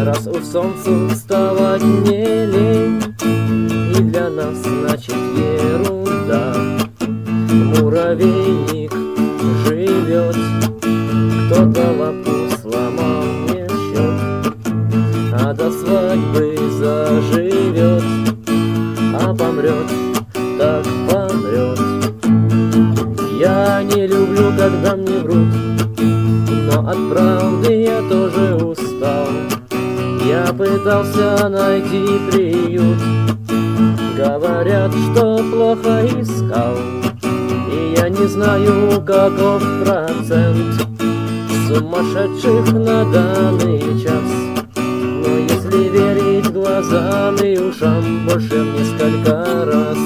Раз уж солнцу вставать не лень, и для нас значит ерунда. Муравейник живет, кто-то лапу сломал, не в счет, а до свадьбы заживет, а помрет, так помрет. Я не люблю, когда мне врут, но от правды я тоже устал. Я пытался найти приют, говорят, что плохо искал, и я не знаю, каков процент сумасшедших на данный час. Но если верить глазам и ушам, больше в несколько раз.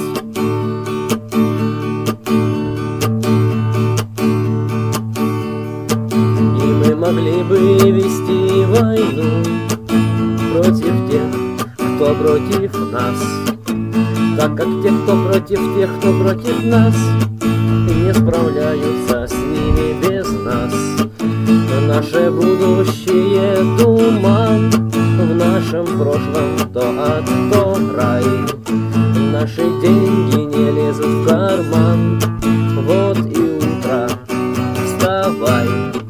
И мы могли бы вести войну против тех, кто против нас, так как те, кто против тех, кто против нас, не справляются с ними без нас. Наше будущее туман, в нашем прошлом то ад, то рай. Наши деньги не лезут в карман, вот и утро, вставай.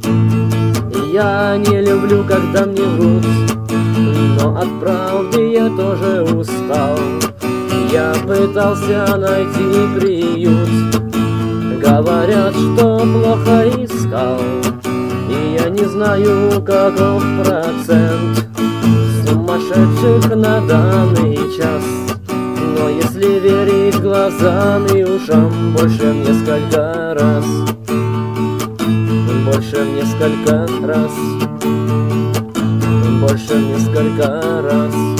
Я не люблю, когда мне врут, но от правды я тоже устал. Я пытался найти приют, говорят, что плохо искал, и я не знаю, каков процент сумасшедших на данный час. Но если верить глазам и ушам, больше в несколько раз, больше в несколько раз, больше в несколько раз.